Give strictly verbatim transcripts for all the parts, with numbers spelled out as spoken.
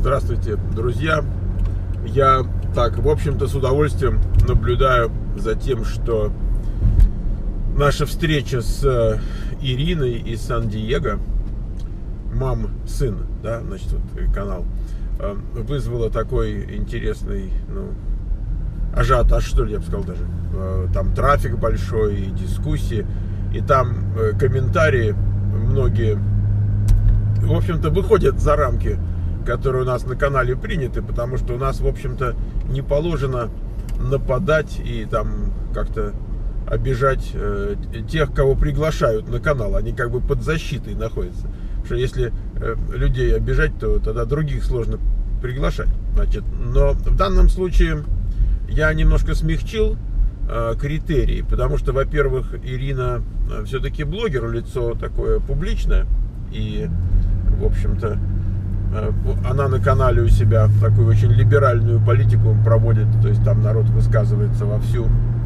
Здравствуйте, друзья. Я так, в общем-то, с удовольствием наблюдаю за тем, что наша встреча с Ириной из Сан-Диего, мам-сын, да, значит, вот канал, вызвала такой интересный, ну, ажиотаж, что ли, я бы сказал даже. Там трафик большой, и дискуссии, и там комментарии многие, в общем-то, выходят за рамки, которые у нас на канале приняты, потому что у нас, в общем-то, не положено нападать и там как-то обижать э, тех, кого приглашают на канал. Они как бы под защитой находятся. Потому что если э, людей обижать, то тогда других сложно приглашать. Значит, но в данном случае я немножко смягчил э, критерии, потому что, во-первых, Ирина э, все-таки блогер, лицо такое публичное, и, в общем-то, она на канале у себя такую очень либеральную политику проводит, то есть там народ высказывается вовсю.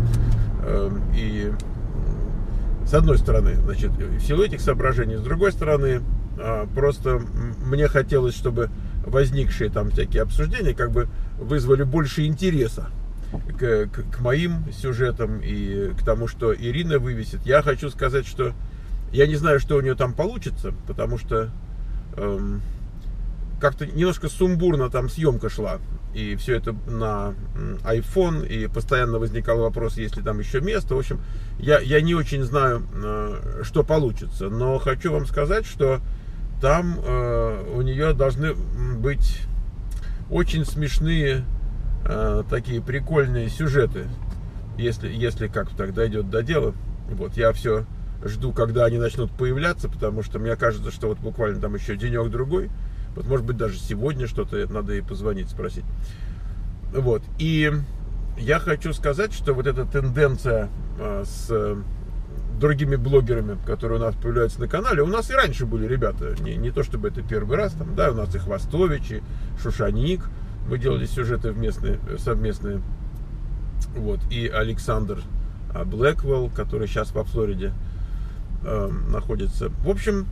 И с одной стороны, значит, в силу этих соображений, с другой стороны, просто мне хотелось, чтобы возникшие там всякие обсуждения как бы вызвали больше интереса к, к, к моим сюжетам и к тому, что Ирина вывесит. Я хочу сказать, что я не знаю, что у нее там получится, потому что эм, как-то немножко сумбурно там съемка шла, и все это на iPhone, и постоянно возникал вопрос, есть ли там еще место. В общем, я, я не очень знаю, что получится, но хочу вам сказать, что там э, у нее должны быть очень смешные, э, такие прикольные сюжеты, если, если как-то так дойдет до дела. Вот, я все жду, когда они начнут появляться, потому что мне кажется, что вот буквально там еще денек-другой. Вот, может быть, даже сегодня что-то надо и позвонить, спросить. Вот. И я хочу сказать, что вот эта тенденция а, с другими блогерами, которые у нас появляются на канале, у нас и раньше были ребята, не, не то чтобы это первый раз, там, да, у нас и Хвостович, и Шушаник, мы делали сюжеты вместные, совместные. Вот. И Александр Блэквелл, который сейчас во Флориде э, находится. В общем,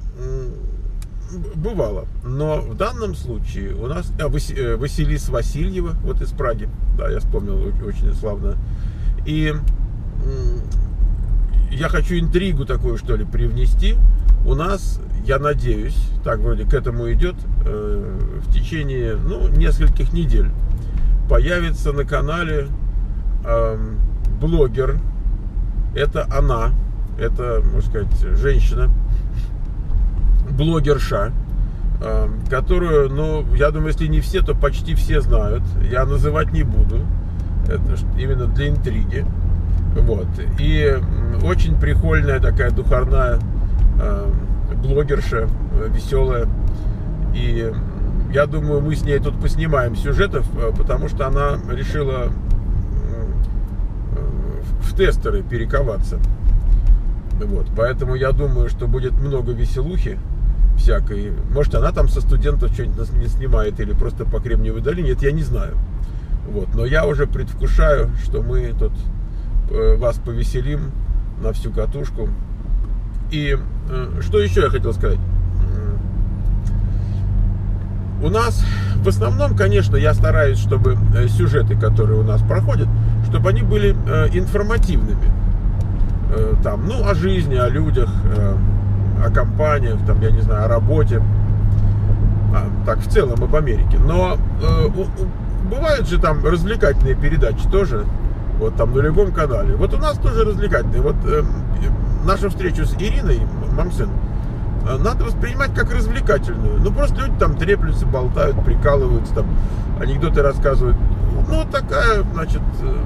бывало, но в данном случае у нас а, Василиса Васильева, вот из Праги, да, я вспомнил, очень славно. И я хочу интригу такую, что ли, привнести. У нас, я надеюсь, так вроде к этому идет, э, в течение, ну, нескольких недель появится на канале э, блогер. Это она, это, можно сказать, женщина, блогерша, которую, ну, я думаю, если не все, то почти все знают. Я называть не буду. Это именно для интриги. Вот. И очень прикольная такая духовная блогерша, веселая. И я думаю, мы с ней тут поснимаем сюжетов, потому что она решила в тестеры перековаться. Вот. Поэтому я думаю, что будет много веселухи всякой. Может, она там со студентов что-нибудь не снимает или просто по Кремниевой долине, это я не знаю. Вот. Но я уже предвкушаю, что мы тут вас повеселим на всю катушку. И что еще я хотел сказать? У нас в основном, конечно, я стараюсь, чтобы сюжеты, которые у нас проходят, чтобы они были информативными. Там, ну, о жизни, о людях, о компаниях, там, я не знаю, о работе, а, так, в целом об Америке. Но э, у, у, бывают же там развлекательные передачи тоже, вот там на любом канале. Вот у нас тоже развлекательные. Вот э, нашу встречу с Ириной, мам-сын, э, надо воспринимать как развлекательную. Ну, просто люди там треплются, болтают, прикалываются, там, анекдоты рассказывают. Ну, такая, значит,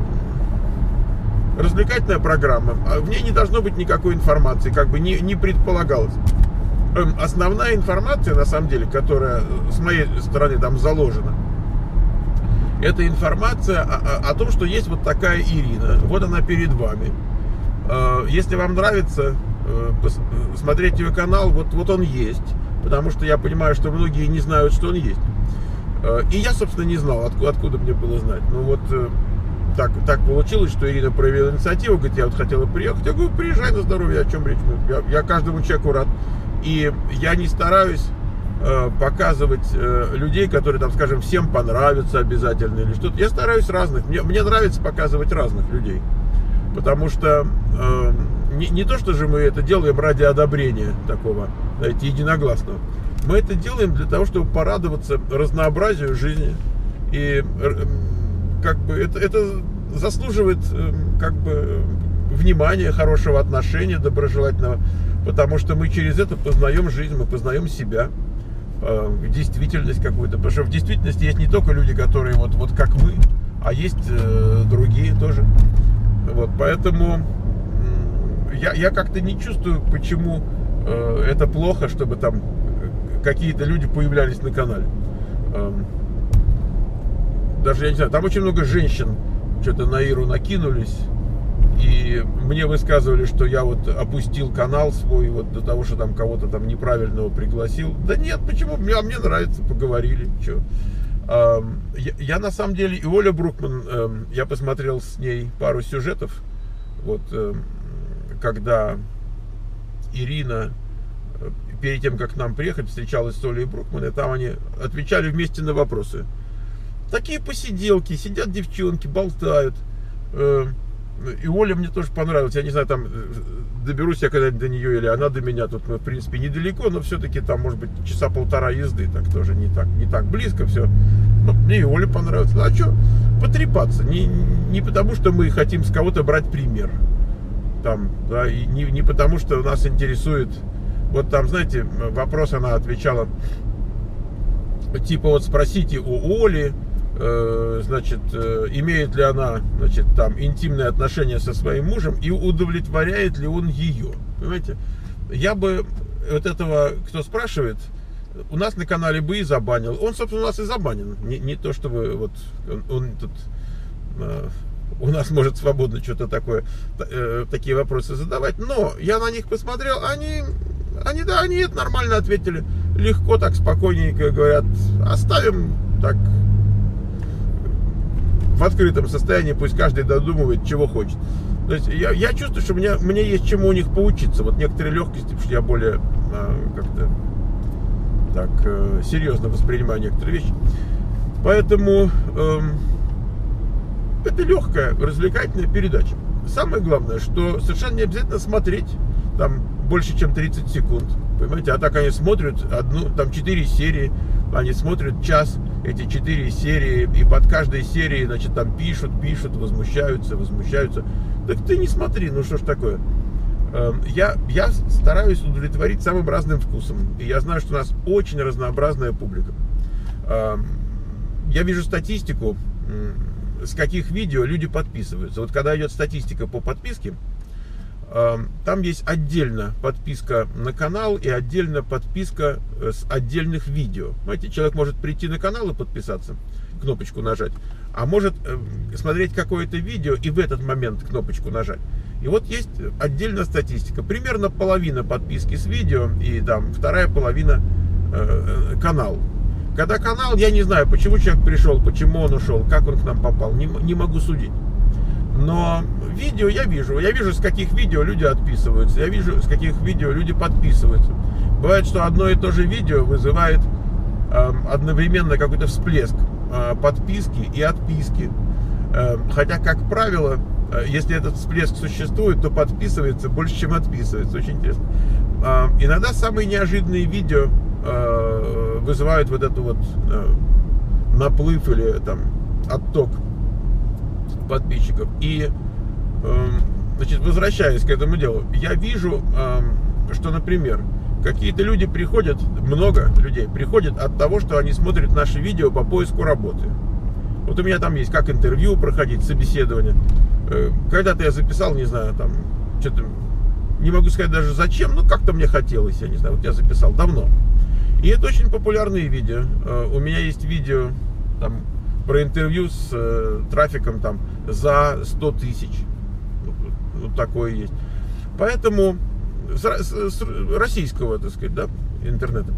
э, развлекательная программа. В ней не должно быть никакой информации, как бы не, не предполагалось. Основная информация, на самом деле, которая с моей стороны там заложена, это информация о, о том, что есть вот такая Ирина. Вот она перед вами. Если вам нравится смотреть ее канал, вот, вот он есть. Потому что я понимаю, что многие не знают, что он есть. И я, собственно, не знал, откуда, откуда мне было знать. Ну вот так, так получилось, что Ирина проявила инициативу, говорит, я вот хотела приехать. Я говорю, приезжай на здоровье, о чем речь. Я, я каждому человеку рад. И я не стараюсь э, показывать э, людей, которые там, скажем, всем понравятся обязательно или что-то. Я стараюсь разных. Мне, мне нравится показывать разных людей. Потому что э, не, не то, что же мы это делаем ради одобрения такого, знаете, единогласного. Мы это делаем для того, чтобы порадоваться разнообразию жизни. И э, как бы это, это заслуживает э, как бы внимания, хорошего отношения, доброжелательного. Потому что мы через это познаем жизнь, мы познаем себя, э, действительность какую-то. Потому что в действительности есть не только люди, которые вот, вот как мы, а есть э, другие тоже. Вот, поэтому я, я как-то не чувствую, почему э, это плохо, чтобы там какие-то люди появлялись на канале. Э, даже, я не знаю, там очень много женщин что-то на Иру накинулись. И мне высказывали, что я вот опустил канал свой вот до того, что там кого-то там неправильного пригласил. Да нет, почему? Мне, мне нравится, поговорили. Что? Я, я на самом деле, и Оля Брукман, я посмотрел с ней пару сюжетов, вот, когда Ирина перед тем, как к нам приехать, встречалась с Олей Брукман, и там они отвечали вместе на вопросы. Такие посиделки, сидят девчонки, болтают. И Оля мне тоже понравилась. Я не знаю, там доберусь я когда-нибудь до нее или она до меня. Тут мы, в принципе, недалеко, но все-таки там, может быть, часа полтора езды. Так тоже не так, не так близко все. Но мне и Оля понравилась. Ну, а что? Потрепаться. Не, не потому, что мы хотим с кого-то брать пример. Там, да, и не, не потому, что нас интересует. Вот там, знаете, вопрос она отвечала. Типа, вот спросите у Оли, значит, имеет ли она, значит, там интимные отношения со своим мужем и удовлетворяет ли он ее. Понимаете? Я бы вот этого, кто спрашивает, у нас на канале бы и забанил. Он, собственно, у нас и забанен. Не, не то, чтобы вот он, он тут э, у нас может свободно что-то такое, э, такие вопросы задавать. Но я на них посмотрел, они, они, да, они это нормально ответили. Легко, так спокойненько говорят, оставим так в открытом состоянии, пусть каждый додумывает, чего хочет. То есть я, я чувствую, что мне, мне есть чему у них поучиться. Вот некоторые легкости, потому что я более э, как-то так э, серьезно воспринимаю некоторые вещи. Поэтому э, это легкая, развлекательная передача. Самое главное, что совершенно не обязательно смотреть там больше, чем тридцать секунд. Понимаете, а так они смотрят одну, там четыре серии, они смотрят час, эти четыре серии, и под каждой серией, значит, там пишут, пишут, возмущаются, возмущаются. Так ты не смотри, ну что ж такое. Я, я стараюсь удовлетворить самым разным вкусом, и я знаю, что у нас очень разнообразная публика. Я вижу статистику, с каких видео люди подписываются. Вот когда идет статистика по подписке, там есть отдельно подписка на канал и отдельно подписка с отдельных видео. Знаете, человек может прийти на канал и подписаться, кнопочку нажать, а может смотреть какое-то видео и в этот момент кнопочку нажать. И вот есть отдельная статистика. Примерно половина подписки с видео и там вторая половина э, канал. Когда канал, я не знаю, почему человек пришел, почему он ушел, как он к нам попал, не, не могу судить. Но видео я вижу. Я вижу, с каких видео люди отписываются. Я вижу, с каких видео люди подписываются. Бывает, что одно и то же видео вызывает э, одновременно какой-то всплеск э, подписки и отписки. Э, хотя, как правило, э, если этот всплеск существует, то подписывается больше, чем отписывается. Очень интересно. Э, иногда самые неожиданные видео э, вызывают вот эту вот э, наплыв или там отток подписчиков. И, э, значит, возвращаясь к этому делу, я вижу, э, что, например, какие-то люди приходят, много людей приходят от того, что они смотрят наши видео по поиску работы. Вот у меня там есть, как интервью проходить, собеседование. Э, когда-то я записал, не знаю, там, что-то, не могу сказать даже зачем, но как-то мне хотелось, я не знаю, вот я записал давно. И это очень популярные видео. Э, у меня есть видео, там, про интервью с э, трафиком там за сто тысяч. Вот, вот такое есть. Поэтому с, с, с российского, так сказать, да, интернета.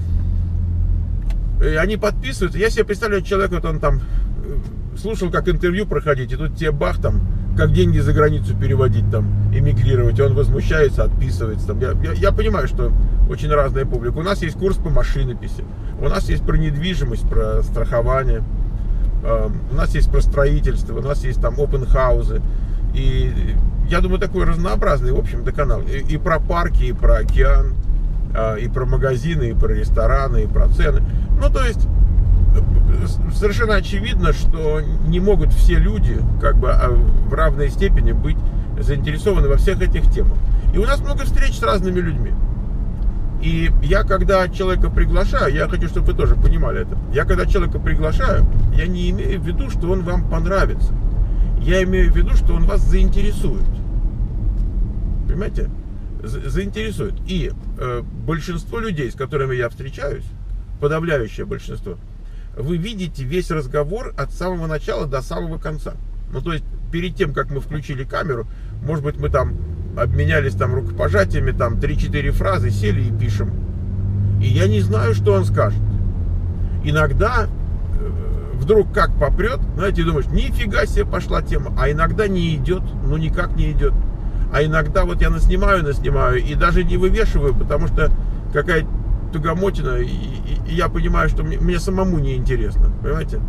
И они подписываются. Я себе представляю, человек, вот он там слушал, как интервью проходить, и тут тебе бах, там как деньги за границу переводить, там, эмигрировать. И он возмущается, отписывается. Там. Я, я, я понимаю, что очень разная публика. У нас есть курс по машинописи, у нас есть про недвижимость, про страхование, э, у нас есть про строительство, у нас есть там опенхаузы. И я думаю, такой разнообразный, в общем-то, канал. И, и про парки, и про океан, э, и про магазины, и про рестораны, и про цены. Ну, то есть, совершенно очевидно, что не могут все люди как бы в равной степени быть заинтересованы во всех этих темах. И у нас много встреч с разными людьми. И я, когда человека приглашаю, я хочу, чтобы вы тоже понимали это. Я, когда человека приглашаю, я не имею в виду, что он вам понравится. Я имею в виду, что он вас заинтересует. Понимаете? Заинтересует. И э, большинство людей, с которыми я встречаюсь, подавляющее большинство, вы видите весь разговор от самого начала до самого конца. Ну, то есть, перед тем, как мы включили камеру, может быть, мы там обменялись там рукопожатиями, там три-четыре фразы, сели и пишем. И я не знаю, что он скажет. Иногда э, вдруг как попрет, знаете, думаешь, нифига себе пошла тема. А иногда не идет, ну никак не идет. А иногда вот я наснимаю, наснимаю и даже не вывешиваю, потому что какая-то тугомотина, и, и, и я понимаю, что мне, мне самому не интересно, понимаете?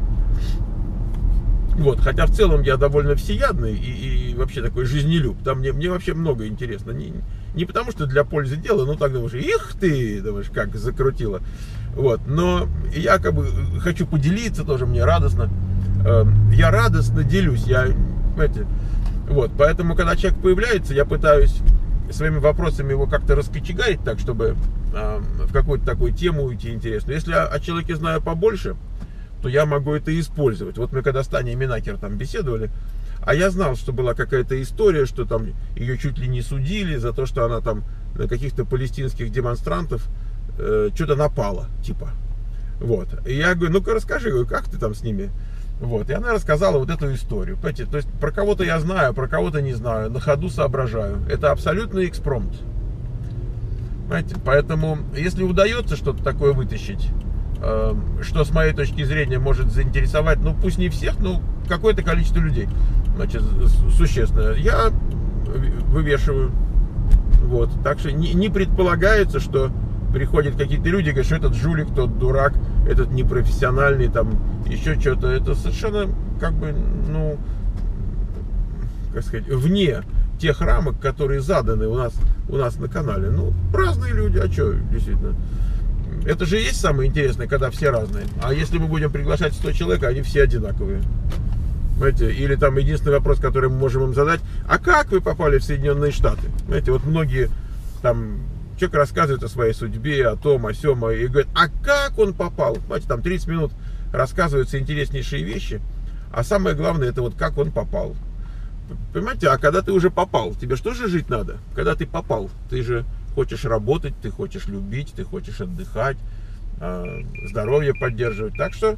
Вот, хотя в целом я довольно всеядный и, и вообще такой жизнелюб. Там мне, мне вообще много интересно. Не, не потому что для пользы дела, ну так думаешь, их ты, думаешь, как закрутило. Вот, но я как бы хочу поделиться тоже, мне радостно. Я радостно делюсь, я, понимаете, вот, поэтому, когда человек появляется, я пытаюсь своими вопросами его как-то раскочегарить так, чтобы э, в какую-то такую тему уйти интересную. Если я о человеке знаю побольше, то я могу это использовать. Вот мы когда с Таней Минакер там беседовали, а я знал, что была какая-то история, что там ее чуть ли не судили за то, что она там на каких-то палестинских демонстрантов э, что-то напала, типа. Вот. И я говорю, ну-ка расскажи, говорю, как ты там с ними? Вот. И она рассказала вот эту историю. Понимаете? То есть про кого-то я знаю, про кого-то не знаю, на ходу соображаю. Это абсолютный экспромт. Понимаете? Поэтому, если удается что-то такое вытащить, э, что с моей точки зрения может заинтересовать, ну пусть не всех, но какое-то количество людей, значит, существенное, я вывешиваю. Вот. Так что не, не предполагается, что приходят какие-то люди, говорят, что этот жулик, тот дурак, этот непрофессиональный, там, еще что-то. Это совершенно, как бы, ну, как сказать, вне тех рамок, которые заданы у нас, у нас на канале. Ну, разные люди, а что, действительно. Это же и есть самое интересное, когда все разные. А если мы будем приглашать сто человек, они все одинаковые. Понимаете? Или там единственный вопрос, который мы можем им задать, а как вы попали в Соединенные Штаты? Знаете, вот многие там... Человек рассказывает о своей судьбе, о том, о сём, и говорит, а как он попал? Знаете, там тридцать минут рассказываются интереснейшие вещи, а самое главное, это вот как он попал. Понимаете, а когда ты уже попал, тебе что же жить надо? Когда ты попал, ты же хочешь работать, ты хочешь любить, ты хочешь отдыхать, здоровье поддерживать. Так что,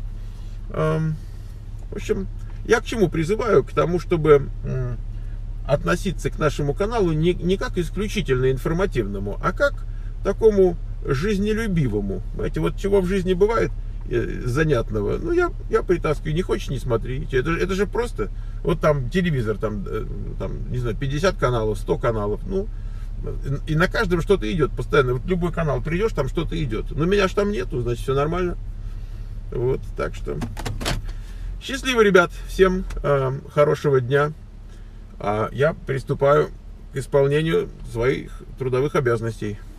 в общем, я к чему призываю? К тому, чтобы... относиться к нашему каналу не, не как исключительно информативному, а как такому жизнелюбивому. Знаете, вот чего в жизни бывает э, занятного, ну я, я притаскиваю, не хочешь, не смотри. Это, это же просто, вот там телевизор, там, э, там, не знаю, пятьдесят каналов, сто каналов, ну, и, и на каждом что-то идет постоянно. Вот любой канал придешь, там что-то идет. Но меня ж там нету, значит, все нормально. Вот, так что счастливо, ребят, всем э, хорошего дня. А я приступаю к исполнению своих трудовых обязанностей.